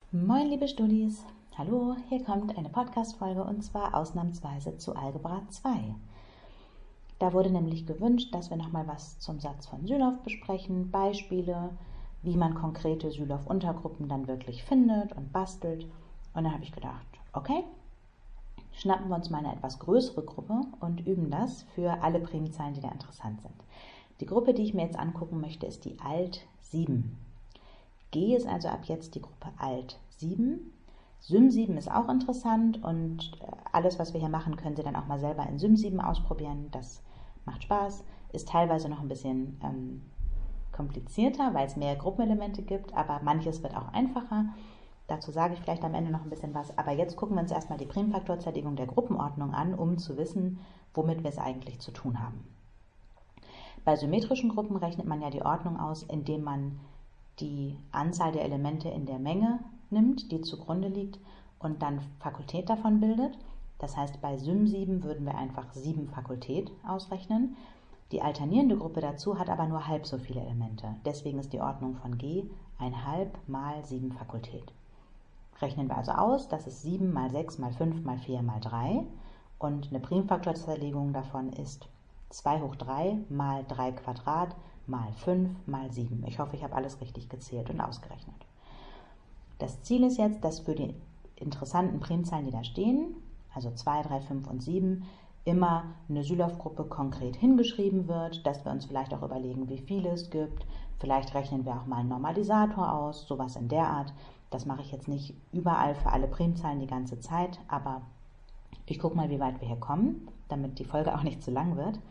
Moin liebe Studis, hallo, hier kommt eine Podcast-Folge und zwar ausnahmsweise zu Algebra 2. Da wurde nämlich gewünscht, dass wir nochmal was zum Satz von Sylow besprechen, Beispiele, wie man konkrete Sylow-Untergruppen dann wirklich findet und bastelt. Und dann habe ich gedacht, okay, schnappen wir uns mal eine etwas größere Gruppe und üben das für alle Primzahlen, die da interessant sind. Die Gruppe, die ich mir jetzt angucken möchte, ist die Alt 7. G ist also ab jetzt die Gruppe Alt 7. Sym 7 ist auch interessant und alles, was wir hier machen, können Sie dann auch mal selber in Sym 7 ausprobieren. Das macht Spaß, ist teilweise noch ein bisschen komplizierter, weil es mehr Gruppenelemente gibt, aber manches wird auch einfacher. Dazu sage ich vielleicht am Ende noch ein bisschen was, aber jetzt gucken wir uns erstmal die Primfaktorzerlegung der Gruppenordnung an, um zu wissen, womit wir es eigentlich zu tun haben. Bei symmetrischen Gruppen rechnet man ja die Ordnung aus, indem man die Anzahl der Elemente in der Menge nimmt, die zugrunde liegt und dann Fakultät davon bildet. Das heißt, bei Sym 7 würden wir einfach 7 Fakultät ausrechnen. Die alternierende Gruppe dazu hat aber nur halb so viele Elemente. Deswegen ist die Ordnung von G 1/2 mal 7 Fakultät. Rechnen wir also aus, das ist 7 mal 6 mal 5 mal 4 mal 3 und eine Primfaktorzerlegung davon ist 2 hoch 3 mal 3 Quadrat mal 5 mal 7. Ich hoffe, ich habe alles richtig gezählt und ausgerechnet. Das Ziel ist jetzt, dass für die interessanten Primzahlen, die da stehen, also 2, 3, 5 und 7, immer eine Sylow-Gruppe konkret hingeschrieben wird, dass wir uns vielleicht auch überlegen, wie viele es gibt. Vielleicht rechnen wir auch mal einen Normalisator aus, sowas in der Art. Das mache ich jetzt nicht überall für alle Primzahlen die ganze Zeit, aber ich gucke mal, wie weit wir hier kommen, damit die Folge auch nicht zu lang wird.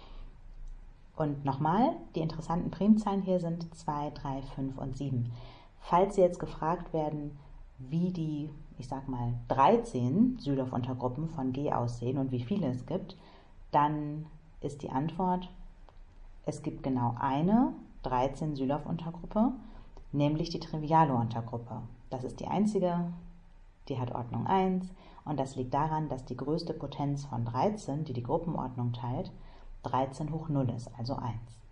Und nochmal, die interessanten Primzahlen hier sind 2, 3, 5 und 7. Falls Sie jetzt gefragt werden, wie die, ich sag mal, 13 Sylow-Untergruppen von G aussehen und wie viele es gibt, dann ist die Antwort, es gibt genau eine 13 Sylow-Untergruppe, nämlich die Trivialo-Untergruppe. Das ist die einzige, die hat Ordnung 1 und das liegt daran, dass die größte Potenz von 13, die die Gruppenordnung teilt, 13 hoch 0 ist, also 1.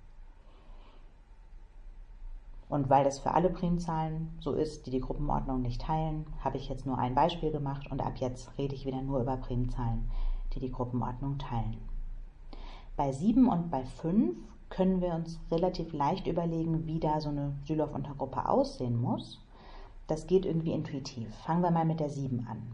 Und weil das für alle Primzahlen so ist, die die Gruppenordnung nicht teilen, habe ich jetzt nur ein Beispiel gemacht und ab jetzt rede ich wieder nur über Primzahlen, die die Gruppenordnung teilen. Bei 7 und bei 5 können wir uns relativ leicht überlegen, wie da so eine Sylow-Untergruppe aussehen muss. Das geht irgendwie intuitiv. Fangen wir mal mit der 7 an.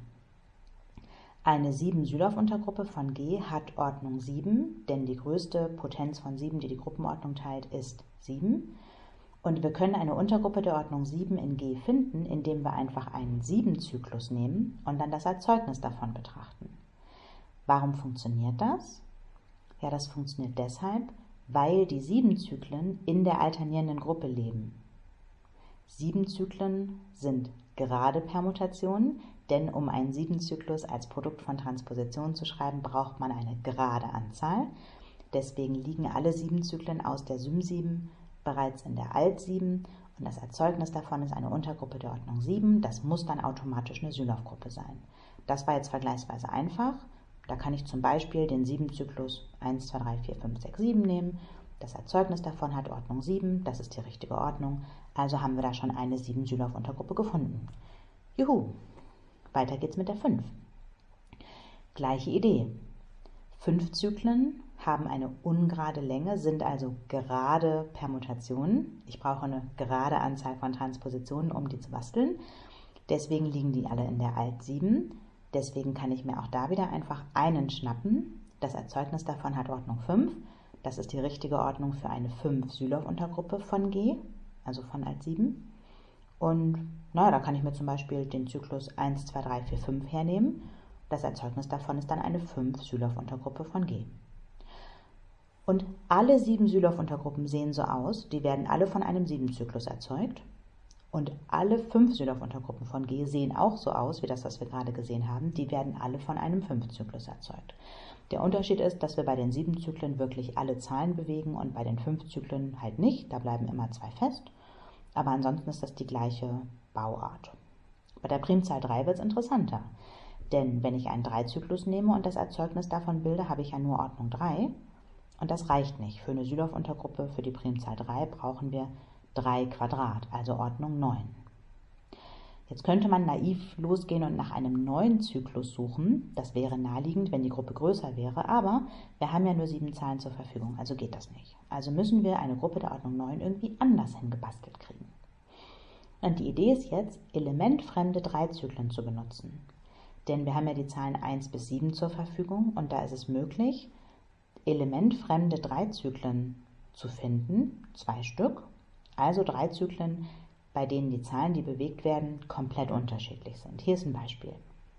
Eine 7 Sylow-Untergruppe von G hat Ordnung 7, denn die größte Potenz von 7, die die Gruppenordnung teilt, ist 7. Und wir können eine Untergruppe der Ordnung 7 in G finden, indem wir einfach einen 7-Zyklus nehmen und dann das Erzeugnis davon betrachten. Warum funktioniert das? Ja, das funktioniert deshalb, weil die 7 Zyklen in der alternierenden Gruppe leben. 7 Zyklen sind gerade Permutationen, denn um einen 7-Zyklus als Produkt von Transpositionen zu schreiben, braucht man eine gerade Anzahl. Deswegen liegen alle 7 Zyklen aus der Sym 7 bereits in der Alt 7 und das Erzeugnis davon ist eine Untergruppe der Ordnung 7. Das muss dann automatisch eine Sylow-Gruppe sein. Das war jetzt vergleichsweise einfach. Da kann ich zum Beispiel den 7-Zyklus 1, 2, 3, 4, 5, 6, 7 nehmen. Das Erzeugnis davon hat Ordnung 7, das ist die richtige Ordnung. Also haben wir da schon eine 7 Sylow-Untergruppe gefunden. Juhu! Weiter geht's mit der 5. Gleiche Idee. 5 Zyklen haben eine ungerade Länge, sind also gerade Permutationen. Ich brauche eine gerade Anzahl von Transpositionen, um die zu basteln. Deswegen liegen die alle in der Alt 7. Deswegen kann ich mir auch da wieder einfach einen schnappen. Das Erzeugnis davon hat Ordnung 5. Das ist die richtige Ordnung für eine 5 Sylow-Untergruppe von G, also von Alt 7. Und da kann ich mir zum Beispiel den Zyklus 1, 2, 3, 4, 5 hernehmen. Das Erzeugnis davon ist dann eine 5 Sylow-Untergruppe von G. Und alle 7 Sylow-Untergruppen sehen so aus, die werden alle von einem 7-Zyklus erzeugt. Und alle 5 Sylow-Untergruppen von G sehen auch so aus, wie das, was wir gerade gesehen haben. Die werden alle von einem 5-Zyklus erzeugt. Der Unterschied ist, dass wir bei den 7 Zyklen wirklich alle Zahlen bewegen und bei den 5 Zyklen halt nicht. Da bleiben immer 2 fest. Aber ansonsten ist das die gleiche Bauart. Bei der Primzahl 3 wird es interessanter. Denn wenn ich einen 3-Zyklus nehme und das Erzeugnis davon bilde, habe ich ja nur Ordnung 3. Und das reicht nicht. Für eine Sylow-Untergruppe für die Primzahl 3 brauchen wir 3 Quadrat, also Ordnung 9. Jetzt könnte man naiv losgehen und nach einem neuen Zyklus suchen. Das wäre naheliegend, wenn die Gruppe größer wäre, aber wir haben ja nur 7 Zahlen zur Verfügung, also geht das nicht. Also müssen wir eine Gruppe der Ordnung 9 irgendwie anders hingebastelt kriegen. Und die Idee ist jetzt, elementfremde 3-Zyklen zu benutzen. Denn wir haben ja die Zahlen 1 bis 7 zur Verfügung und da ist es möglich, elementfremde 3-Zyklen zu finden, 2 Stück, also 3 Zyklen, bei denen die Zahlen, die bewegt werden, komplett unterschiedlich sind. Hier ist ein Beispiel.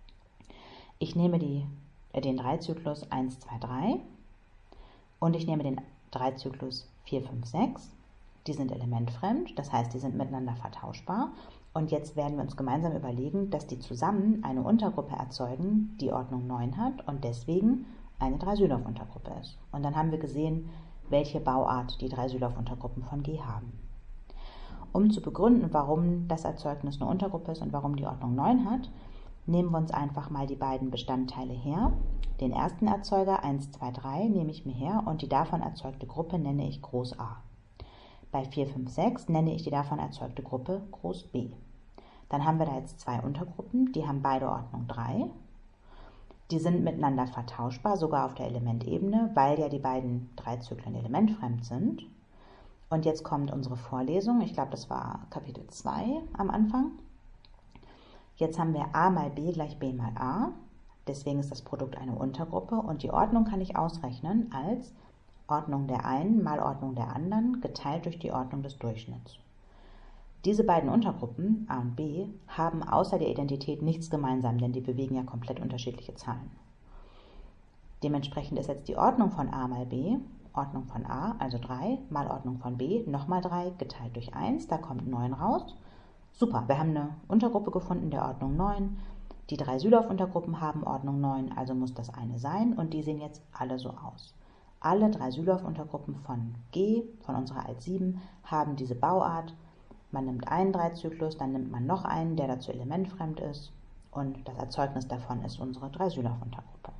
Ich nehme den 3-Zyklus 1, 2, 3 und ich nehme den 3-Zyklus 4, 5, 6. Die sind elementfremd, das heißt, die sind miteinander vertauschbar. Und jetzt werden wir uns gemeinsam überlegen, dass die zusammen eine Untergruppe erzeugen, die Ordnung 9 hat und deswegen eine 3-Sylow-Untergruppe ist. Und dann haben wir gesehen, welche Bauart die 3 Sylow-Untergruppen von G haben. Um zu begründen, warum das Erzeugnis eine Untergruppe ist und warum die Ordnung 9 hat, nehmen wir uns einfach mal die beiden Bestandteile her. Den ersten Erzeuger 1, 2, 3 nehme ich mir her und die davon erzeugte Gruppe nenne ich Groß A. Bei 4, 5, 6 nenne ich die davon erzeugte Gruppe Groß B. Dann haben wir da jetzt 2 Untergruppen, die haben beide Ordnung 3. Die sind miteinander vertauschbar, sogar auf der Elementebene, weil ja die beiden 3 Zyklen elementfremd sind. Und jetzt kommt unsere Vorlesung, ich glaube, das war Kapitel 2 am Anfang. Jetzt haben wir a mal b gleich b mal a, deswegen ist das Produkt eine Untergruppe und die Ordnung kann ich ausrechnen als Ordnung der einen mal Ordnung der anderen geteilt durch die Ordnung des Durchschnitts. Diese beiden Untergruppen, a und b, haben außer der Identität nichts gemeinsam, denn die bewegen ja komplett unterschiedliche Zahlen. Dementsprechend ist jetzt die Ordnung von a mal b, Ordnung von a, also 3, mal Ordnung von b, nochmal 3, geteilt durch 1, da kommt 9 raus. Super, wir haben eine Untergruppe gefunden der Ordnung 9. Die 3 Sylow-Untergruppen haben Ordnung 9, also muss das eine sein und die sehen jetzt alle so aus. Alle 3 Sylow-Untergruppen von G, von unserer Alt 7, haben diese Bauart. Man nimmt einen 3-Zyklus, dann nimmt man noch einen, der dazu elementfremd ist und das Erzeugnis davon ist unsere 3 Sylow-Untergruppe.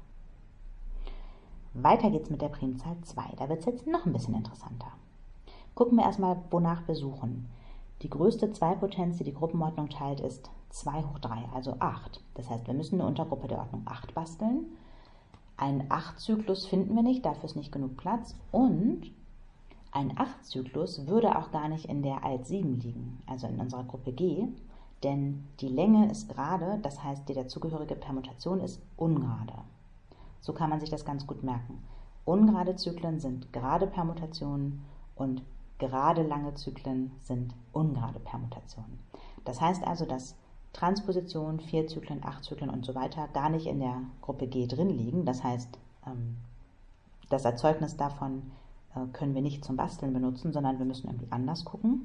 Weiter geht's mit der Primzahl 2. Da wird es jetzt noch ein bisschen interessanter. Gucken wir erstmal, wonach wir suchen. Die größte Zweipotenz, die die Gruppenordnung teilt, ist 2 hoch 3, also 8. Das heißt, wir müssen eine Untergruppe der Ordnung 8 basteln. Einen 8-Zyklus finden wir nicht, dafür ist nicht genug Platz. Und ein 8-Zyklus würde auch gar nicht in der Alt 7 liegen, also in unserer Gruppe G, denn die Länge ist gerade, das heißt, die dazugehörige Permutation ist ungerade. So kann man sich das ganz gut merken. Ungerade Zyklen sind gerade Permutationen und gerade lange Zyklen sind ungerade Permutationen. Das heißt also, dass Transpositionen, 4 Zyklen, 8 Zyklen und so weiter gar nicht in der Gruppe G drin liegen. Das heißt, das Erzeugnis davon können wir nicht zum Basteln benutzen, sondern wir müssen irgendwie anders gucken.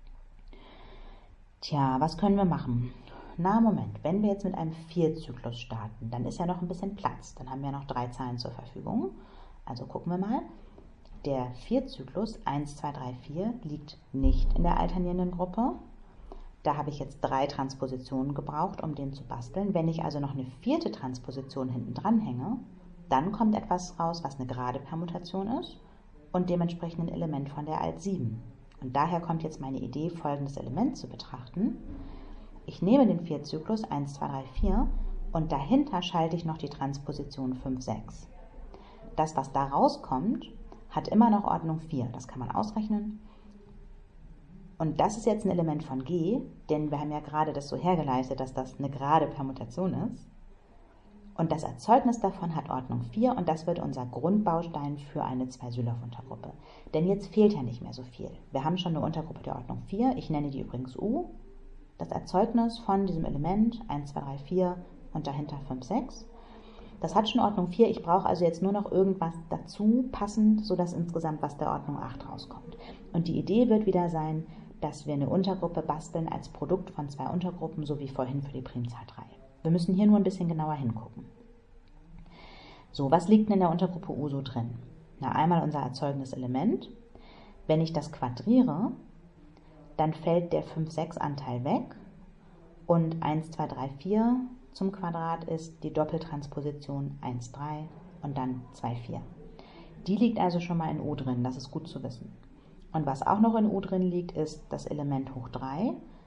Tja, was können wir machen? Na, Moment, wenn wir jetzt mit einem 4-Zyklus starten, dann ist ja noch ein bisschen Platz. Dann haben wir noch 3 Zahlen zur Verfügung. Also gucken wir mal. Der 4-Zyklus 1, 2, 3, 4 liegt nicht in der alternierenden Gruppe. Da habe ich jetzt 3 Transpositionen gebraucht, um den zu basteln. Wenn ich also noch eine 4. Transposition hinten dran hänge, dann kommt etwas raus, was eine gerade Permutation ist und dementsprechend ein Element von der Alt 7. Und daher kommt jetzt meine Idee, folgendes Element zu betrachten. Ich nehme den 4-Zyklus 1, 2, 3, 4 und dahinter schalte ich noch die Transposition 5, 6. Das, was da rauskommt, hat immer noch Ordnung 4. Das kann man ausrechnen. Und das ist jetzt ein Element von G, denn wir haben ja gerade das so hergeleitet, dass das eine gerade Permutation ist. Und das Erzeugnis davon hat Ordnung 4 und das wird unser Grundbaustein für eine 2 Sylow-Untergruppe. Denn jetzt fehlt ja nicht mehr so viel. Wir haben schon eine Untergruppe der Ordnung 4, ich nenne die übrigens U. Das Erzeugnis von diesem Element 1, 2, 3, 4 und dahinter 5, 6. Das hat schon Ordnung 4, ich brauche also jetzt nur noch irgendwas dazu passend, sodass insgesamt was der Ordnung 8 rauskommt. Und die Idee wird wieder sein, dass wir eine Untergruppe basteln als Produkt von 2 Untergruppen, so wie vorhin für die Primzahl 3. Wir müssen hier nur ein bisschen genauer hingucken. So, was liegt denn in der Untergruppe U so drin? Na, einmal unser erzeugendes Element. Wenn ich das quadriere, dann fällt der 5-6-Anteil weg und 1, 2, 3, 4 zum Quadrat ist die Doppeltransposition 1, 3 und dann 2, 4. Die liegt also schon mal in U drin, das ist gut zu wissen. Und was auch noch in U drin liegt, ist das Element hoch 3,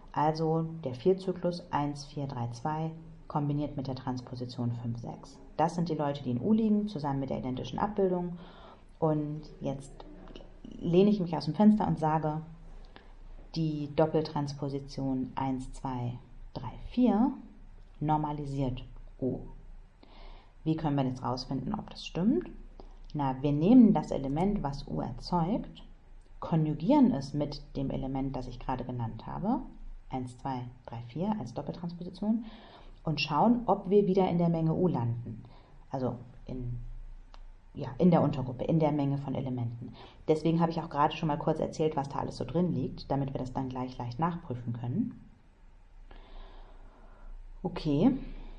Also der 4-Zyklus 1, 4, 3, 2 kombiniert mit der Transposition 5, 6. Das sind die Leute, die in U liegen, zusammen mit der identischen Abbildung. Und jetzt lehne ich mich aus dem Fenster und sage, die Doppeltransposition 1, 2, 3, 4 normalisiert U. Wie können wir jetzt rausfinden, ob das stimmt? Na, wir nehmen das Element, was U erzeugt, konjugieren es mit dem Element, das ich gerade genannt habe, 1, 2, 3, 4 als Doppeltransposition, und schauen, ob wir wieder in der Menge U landen. Also in der Untergruppe, in der Menge von Elementen. Deswegen habe ich auch gerade schon mal kurz erzählt, was da alles so drin liegt, damit wir das dann gleich leicht nachprüfen können. Okay,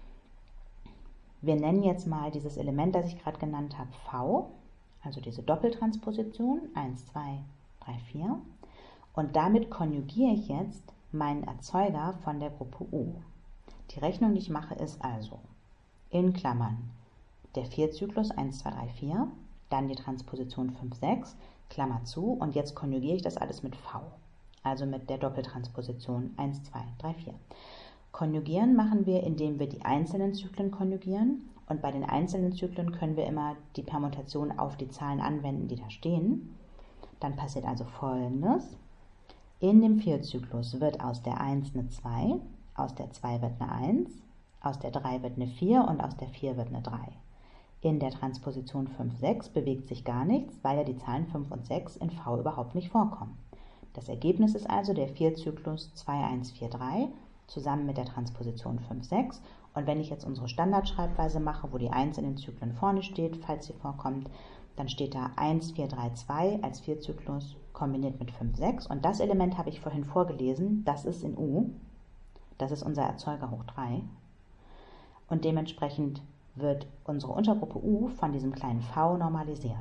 wir nennen jetzt mal dieses Element, das ich gerade genannt habe, V, also diese Doppeltransposition, 1, 2, 3, 4. Und damit konjugiere ich jetzt meinen Erzeuger von der Gruppe U. Die Rechnung, die ich mache, ist also in Klammern der 4-Zyklus 1, 2, 3, 4, dann die Transposition 5, 6, Klammer zu, und jetzt konjugiere ich das alles mit V, also mit der Doppeltransposition 1, 2, 3, 4. Konjugieren machen wir, indem wir die einzelnen Zyklen konjugieren, und bei den einzelnen Zyklen können wir immer die Permutation auf die Zahlen anwenden, die da stehen. Dann passiert also Folgendes. In dem 4-Zyklus wird aus der 1 eine 2, aus der 2 wird eine 1, aus der 3 wird eine 4 und aus der 4 wird eine 3. In der Transposition 5, 6 bewegt sich gar nichts, weil ja die Zahlen 5 und 6 in V überhaupt nicht vorkommen. Das Ergebnis ist also der 4-Zyklus 2, 1, 4, 3 zusammen mit der Transposition 5, 6. Und wenn ich jetzt unsere Standardschreibweise mache, wo die 1 in den Zyklen vorne steht, falls sie vorkommt, dann steht da 1, 4, 3, 2 als 4-Zyklus kombiniert mit 5, 6. Und das Element habe ich vorhin vorgelesen, das ist in U, das ist unser Erzeuger hoch 3. Und dementsprechend wird unsere Untergruppe U von diesem kleinen V normalisiert.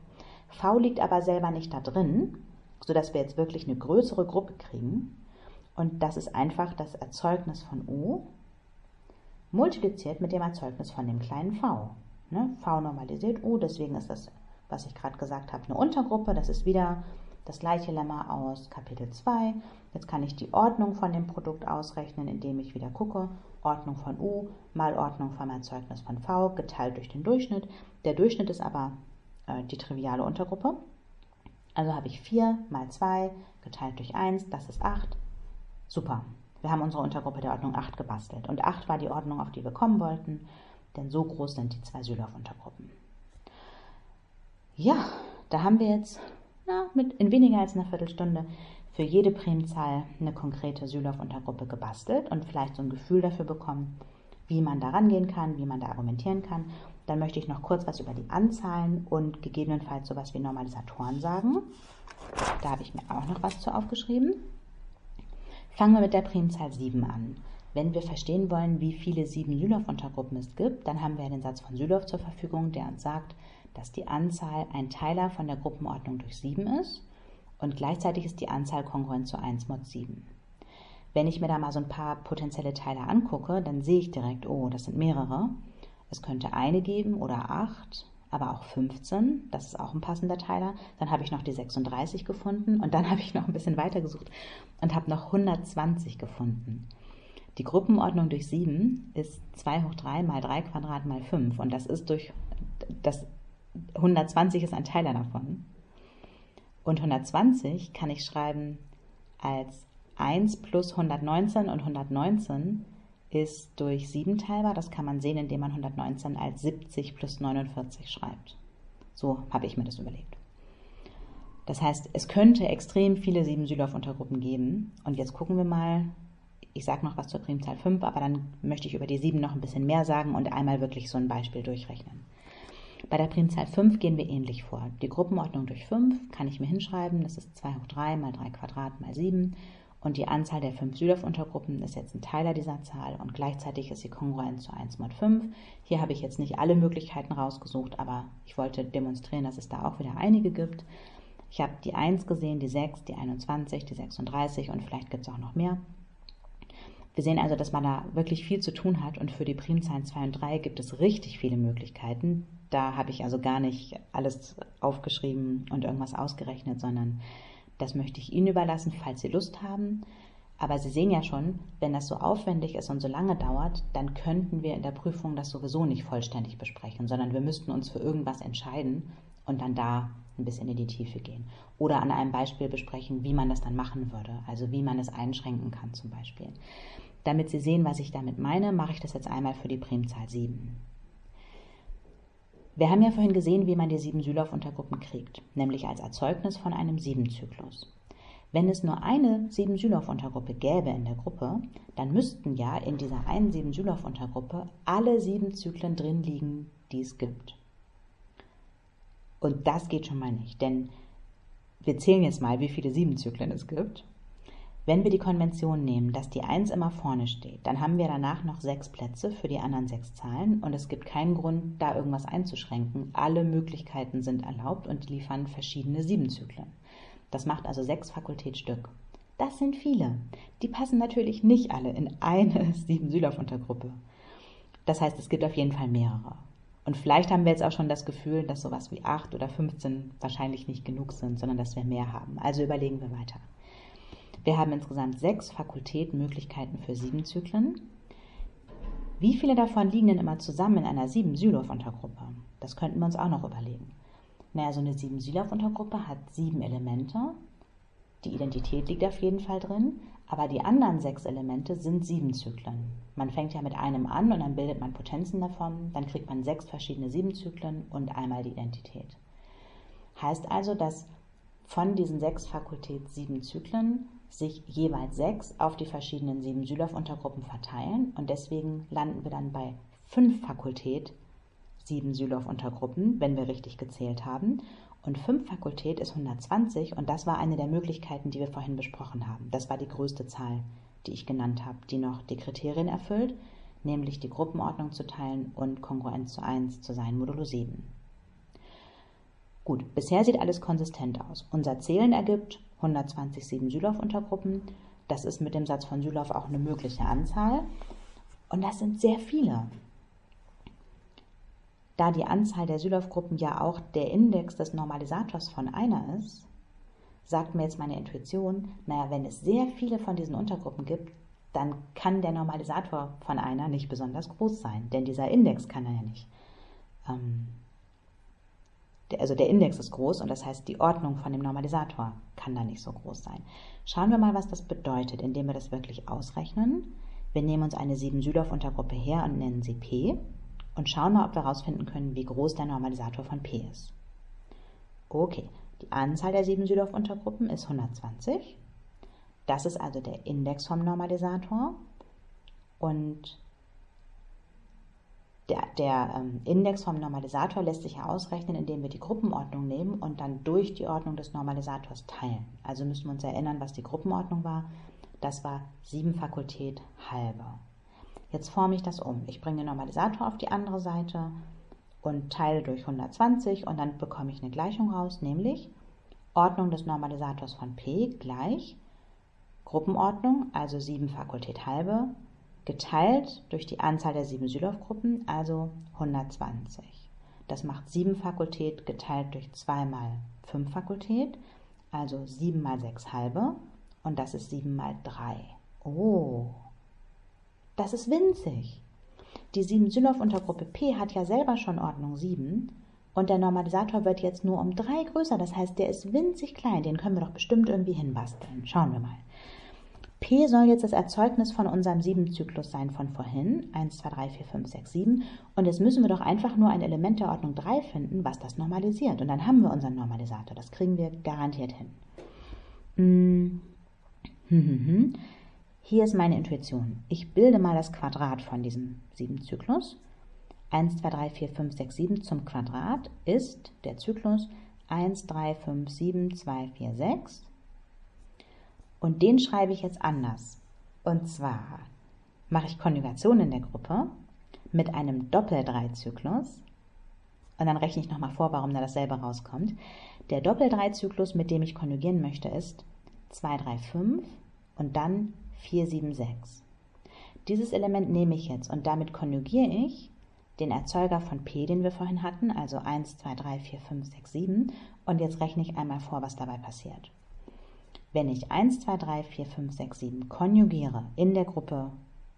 V liegt aber selber nicht da drin, sodass wir jetzt wirklich eine größere Gruppe kriegen. Und das ist einfach das Erzeugnis von U multipliziert mit dem Erzeugnis von dem kleinen V. V normalisiert U, deswegen ist das, was ich gerade gesagt habe, eine Untergruppe. Das ist wieder das gleiche Lemma aus Kapitel 2. Jetzt kann ich die Ordnung von dem Produkt ausrechnen, indem ich wieder gucke. Ordnung von U mal Ordnung vom Erzeugnis von V geteilt durch den Durchschnitt. Der Durchschnitt ist aber die triviale Untergruppe. Also habe ich 4 mal 2 geteilt durch 1, das ist 8. Super, wir haben unsere Untergruppe der Ordnung 8 gebastelt. Und 8 war die Ordnung, auf die wir kommen wollten, denn so groß sind die 2 Sylow-Untergruppen. Ja, da haben wir jetzt in weniger als einer Viertelstunde für jede Primzahl eine konkrete Sylow-Untergruppe gebastelt und vielleicht so ein Gefühl dafür bekommen, wie man da rangehen kann, wie man da argumentieren kann. Dann möchte ich noch kurz was über die Anzahlen und gegebenenfalls sowas wie Normalisatoren sagen. Da habe ich mir auch noch was zu aufgeschrieben. Fangen wir mit der Primzahl 7 an. Wenn wir verstehen wollen, wie viele 7 Sylow-Untergruppen es gibt, dann haben wir den Satz von Sylow zur Verfügung, der uns sagt, dass die Anzahl ein Teiler von der Gruppenordnung durch 7 ist und gleichzeitig ist die Anzahl kongruent zu 1 mod 7. Wenn ich mir da mal so ein paar potenzielle Teiler angucke, dann sehe ich direkt, oh, das sind mehrere. Es könnte eine geben oder 8, aber auch 15, das ist auch ein passender Teiler. Dann habe ich noch die 36 gefunden und dann habe ich noch ein bisschen weiter gesucht und habe noch 120 gefunden. Die Gruppenordnung durch 7 ist 2 hoch 3 mal 3 Quadrat mal 5 und das 120 ist ein Teiler davon. Und 120 kann ich schreiben als 1 plus 119 und 119 ist durch 7 teilbar. Das kann man sehen, indem man 119 als 70 plus 49 schreibt. So habe ich mir das überlegt. Das heißt, es könnte extrem viele 7 Sylow-Untergruppen geben. Und jetzt gucken wir mal, ich sage noch was zur Primzahl 5, aber dann möchte ich über die 7 noch ein bisschen mehr sagen und einmal wirklich so ein Beispiel durchrechnen. Bei der Primzahl 5 gehen wir ähnlich vor. Die Gruppenordnung durch 5 kann ich mir hinschreiben, das ist 2 hoch 3 mal 3 Quadrat mal 7 und die Anzahl der 5 Sylow-Untergruppen ist jetzt ein Teiler dieser Zahl und gleichzeitig ist sie kongruent zu 1 mod 5. Hier habe ich jetzt nicht alle Möglichkeiten rausgesucht, aber ich wollte demonstrieren, dass es da auch wieder einige gibt. Ich habe die 1 gesehen, die 6, die 21, die 36 und vielleicht gibt es auch noch mehr. Wir sehen also, dass man da wirklich viel zu tun hat und für die Primzahlen 2 und 3 gibt es richtig viele Möglichkeiten. Da habe ich also gar nicht alles aufgeschrieben und irgendwas ausgerechnet, sondern das möchte ich Ihnen überlassen, falls Sie Lust haben. Aber Sie sehen ja schon, wenn das so aufwendig ist und so lange dauert, dann könnten wir in der Prüfung das sowieso nicht vollständig besprechen, sondern wir müssten uns für irgendwas entscheiden und dann da ein bisschen in die Tiefe gehen. Oder an einem Beispiel besprechen, wie man das dann machen würde, also wie man es einschränken kann zum Beispiel. Damit Sie sehen, was ich damit meine, mache ich das jetzt einmal für die Primzahl 7. Wir haben ja vorhin gesehen, wie man die 7 Sylow-Untergruppen kriegt, nämlich als Erzeugnis von einem 7-Zyklus. Wenn es nur eine 7 Sylow-Untergruppe gäbe in der Gruppe, dann müssten ja in dieser einen 7 Sylow-Untergruppe alle 7 Zyklen drin liegen, die es gibt. Und das geht schon mal nicht, denn wir zählen jetzt mal, wie viele 7 Zyklen es gibt. Wenn wir die Konvention nehmen, dass die 1 immer vorne steht, dann haben wir danach noch 6 Plätze für die anderen 6 Zahlen und es gibt keinen Grund, da irgendwas einzuschränken. Alle Möglichkeiten sind erlaubt und liefern verschiedene 7 Zyklen. Das macht also 6 Fakultätsstück. Das sind viele. Die passen natürlich nicht alle in eine 7 Sylow-Untergruppe. Das heißt, es gibt auf jeden Fall mehrere. Und vielleicht haben wir jetzt auch schon das Gefühl, dass sowas wie 8 oder 15 wahrscheinlich nicht genug sind, sondern dass wir mehr haben. Also überlegen wir weiter. Wir haben insgesamt 6 Fakultätmöglichkeiten für 7 Zyklen. Wie viele davon liegen denn immer zusammen in einer 7 Sylow-Untergruppe? Das könnten wir uns auch noch überlegen. Naja, so eine 7 Sylow-Untergruppe hat 7 Elemente. Die Identität liegt auf jeden Fall drin, aber die anderen 6 Elemente sind 7 Zyklen. Man fängt ja mit einem an und dann bildet man Potenzen davon, dann kriegt man 6 verschiedene 7 Zyklen und einmal die Identität. Heißt also, dass von diesen 6 Fakultät 7 Zyklen sich jeweils 6 auf die verschiedenen 7 Sylow-Untergruppen verteilen und deswegen landen wir dann bei 5 Fakultät 7 Sylow-Untergruppen, wenn wir richtig gezählt haben. Und 5 Fakultät ist 120 und das war eine der Möglichkeiten, die wir vorhin besprochen haben. Das war die größte Zahl, die ich genannt habe, die noch die Kriterien erfüllt, nämlich die Gruppenordnung zu teilen und kongruent zu 1 zu sein, modulo 7. Gut, bisher sieht alles konsistent aus. Unser Zählen ergibt 120 7 Sylow-Untergruppen. Das ist mit dem Satz von Sylow auch eine mögliche Anzahl. Und das sind sehr viele. Da die Anzahl der Sylow-Gruppen ja auch der Index des Normalisators von einer ist, sagt mir jetzt meine Intuition, naja, wenn es sehr viele von diesen Untergruppen gibt, dann kann der Normalisator von einer nicht besonders groß sein, denn dieser Index kann er ja nicht. Also der Index ist groß und das heißt, die Ordnung von dem Normalisator kann da nicht so groß sein. Schauen wir mal, was das bedeutet, indem wir das wirklich ausrechnen. Wir nehmen uns eine 7 Sylow-Untergruppe her und nennen sie P und schauen mal, ob wir herausfinden können, wie groß der Normalisator von P ist. Okay, die Anzahl der 7 Sylow-Untergruppen ist 120. Das ist also der Index vom Normalisator und der Index vom Normalisator lässt sich ja ausrechnen, indem wir die Gruppenordnung nehmen und dann durch die Ordnung des Normalisators teilen. Also müssen wir uns erinnern, was die Gruppenordnung war. Das war 7 Fakultät halbe. Jetzt forme ich das um. Ich bringe den Normalisator auf die andere Seite und teile durch 120 und dann bekomme ich eine Gleichung raus, nämlich Ordnung des Normalisators von P gleich Gruppenordnung, also 7 Fakultät halbe, geteilt durch die Anzahl der 7 Sylow-Gruppen, also 120. Das macht 7 Fakultät geteilt durch 2 mal 5 Fakultät, also 7 mal 6 halbe und das ist 7 mal 3. Oh, das ist winzig. Die 7 Sylow-Untergruppe P hat ja selber schon Ordnung 7 und der Normalisator wird jetzt nur um 3 größer, das heißt, der ist winzig klein, den können wir doch bestimmt irgendwie hinbasteln. Schauen wir mal. P soll jetzt das Erzeugnis von unserem 7-Zyklus sein von vorhin, 1, 2, 3, 4, 5, 6, 7. Und jetzt müssen wir doch einfach nur ein Element der Ordnung 3 finden, was das normalisiert. Und dann haben wir unseren Normalisator. Das kriegen wir garantiert hin. Hier ist meine Intuition. Ich bilde mal das Quadrat von diesem 7-Zyklus. 1, 2, 3, 4, 5, 6, 7 zum Quadrat ist der Zyklus 1, 3, 5, 7, 2, 4, 6. Und den schreibe ich jetzt anders. Und zwar mache ich Konjugation in der Gruppe mit einem Doppel-3-Zyklus. Und dann rechne ich nochmal vor, warum da dasselbe rauskommt. Der Doppel-3-Zyklus, mit dem ich konjugieren möchte, ist 2, 3, 5 und dann 4, 7, 6. Dieses Element nehme ich jetzt und damit konjugiere ich den Erzeuger von P, den wir vorhin hatten, also 1, 2, 3, 4, 5, 6, 7. Und jetzt rechne ich einmal vor, was dabei passiert. Wenn ich 1, 2, 3, 4, 5, 6, 7 konjugiere in der Gruppe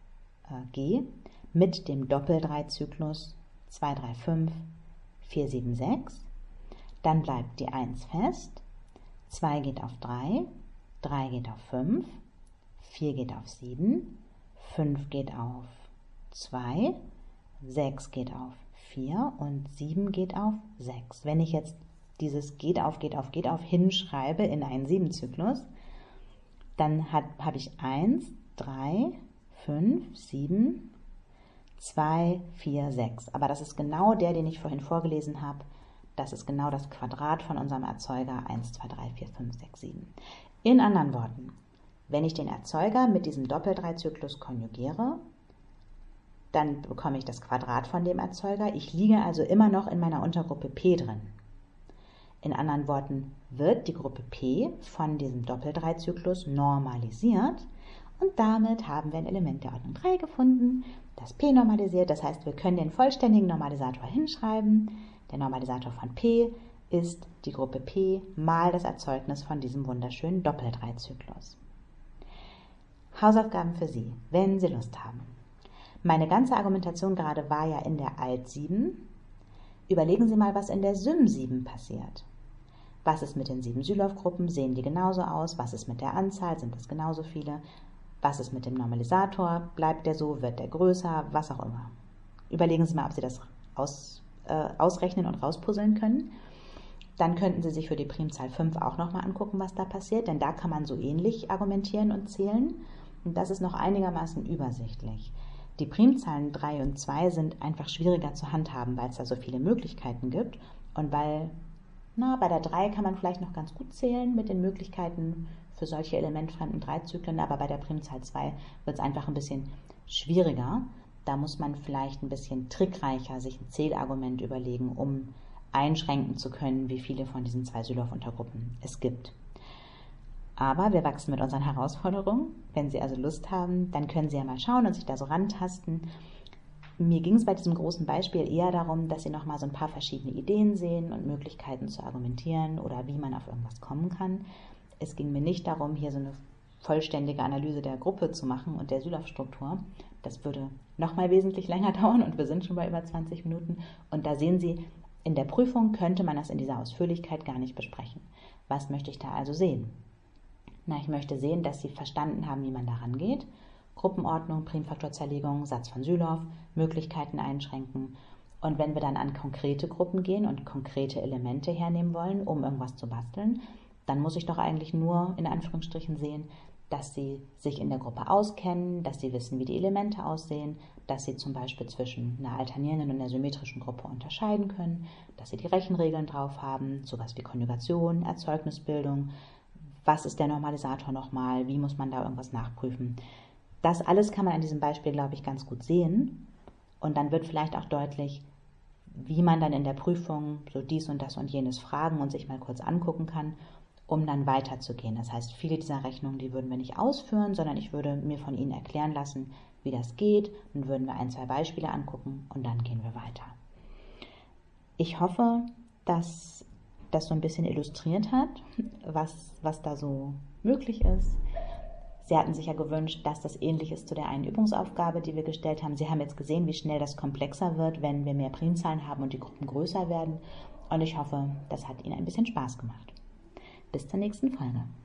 G mit dem Doppel-3-Zyklus 2, 3, 5, 4, 7, 6, dann bleibt die 1 fest, 2 geht auf 3, 3 geht auf 5, 4 geht auf 7, 5 geht auf 2, 6 geht auf 4 und 7 geht auf 6. Wenn ich jetzt dieses geht auf hinschreibe in einen 7-Zyklus, dann habe ich 1, 3, 5, 7, 2, 4, 6. Aber das ist genau der, den ich vorhin vorgelesen habe. Das ist genau das Quadrat von unserem Erzeuger 1, 2, 3, 4, 5, 6, 7. In anderen Worten, wenn ich den Erzeuger mit diesem Doppel-3-Zyklus konjugiere, dann bekomme ich das Quadrat von dem Erzeuger. Ich liege also immer noch in meiner Untergruppe P drin. In anderen Worten wird die Gruppe P von diesem Doppel-3-Zyklus normalisiert und damit haben wir ein Element der Ordnung 3 gefunden, das P normalisiert. Das heißt, wir können den vollständigen Normalisator hinschreiben. Der Normalisator von P ist die Gruppe P mal das Erzeugnis von diesem wunderschönen Doppel-3-Zyklus. Hausaufgaben für Sie, wenn Sie Lust haben. Meine ganze Argumentation gerade war ja in der Alt-7. Überlegen Sie mal, was in der Sym-7 passiert. Was ist mit den 7 Sylow-Gruppen? Sehen die genauso aus? Was ist mit der Anzahl? Sind es genauso viele? Was ist mit dem Normalisator? Bleibt der so? Wird der größer? Was auch immer. Überlegen Sie mal, ob Sie das ausrechnen und rauspuzzeln können. Dann könnten Sie sich für die Primzahl 5 auch nochmal angucken, was da passiert, denn da kann man so ähnlich argumentieren und zählen. Und das ist noch einigermaßen übersichtlich. Die Primzahlen 3 und 2 sind einfach schwieriger zu handhaben, weil es da so viele Möglichkeiten gibt und weil bei der 3 kann man vielleicht noch ganz gut zählen mit den Möglichkeiten für solche elementfremden 3-Zyklen, aber bei der Primzahl 2 wird es einfach ein bisschen schwieriger. Da muss man vielleicht ein bisschen trickreicher sich ein Zählargument überlegen, um einschränken zu können, wie viele von diesen 2 Sylow-Untergruppen es gibt. Aber wir wachsen mit unseren Herausforderungen. Wenn Sie also Lust haben, dann können Sie ja mal schauen und sich da so rantasten. Mir ging es bei diesem großen Beispiel eher darum, dass Sie nochmal so ein paar verschiedene Ideen sehen und Möglichkeiten zu argumentieren oder wie man auf irgendwas kommen kann. Es ging mir nicht darum, hier so eine vollständige Analyse der Gruppe zu machen und der Sylow-Struktur. Das würde nochmal wesentlich länger dauern und wir sind schon bei über 20 Minuten. Und da sehen Sie, in der Prüfung könnte man das in dieser Ausführlichkeit gar nicht besprechen. Was möchte ich da also sehen? Ich möchte sehen, dass Sie verstanden haben, wie man da rangeht. Gruppenordnung, Primfaktorzerlegung, Satz von Sylow, Möglichkeiten einschränken. Und wenn wir dann an konkrete Gruppen gehen und konkrete Elemente hernehmen wollen, um irgendwas zu basteln, dann muss ich doch eigentlich nur in Anführungsstrichen sehen, dass Sie sich in der Gruppe auskennen, dass Sie wissen, wie die Elemente aussehen, dass Sie zum Beispiel zwischen einer alternierenden und einer symmetrischen Gruppe unterscheiden können, dass Sie die Rechenregeln drauf haben, sowas wie Konjugation, Erzeugnisbildung, was ist der Normalisator nochmal, wie muss man da irgendwas nachprüfen. Das alles kann man an diesem Beispiel, glaube ich, ganz gut sehen und dann wird vielleicht auch deutlich, wie man dann in der Prüfung so dies und das und jenes fragen und sich mal kurz angucken kann, um dann weiterzugehen. Das heißt, viele dieser Rechnungen, die würden wir nicht ausführen, sondern ich würde mir von Ihnen erklären lassen, wie das geht. Dann würden wir 1, 2 Beispiele angucken und dann gehen wir weiter. Ich hoffe, dass das so ein bisschen illustriert hat, was da so möglich ist. Sie hatten sich ja gewünscht, dass das ähnlich ist zu der einen Übungsaufgabe, die wir gestellt haben. Sie haben jetzt gesehen, wie schnell das komplexer wird, wenn wir mehr Primzahlen haben und die Gruppen größer werden. Und ich hoffe, das hat Ihnen ein bisschen Spaß gemacht. Bis zur nächsten Folge.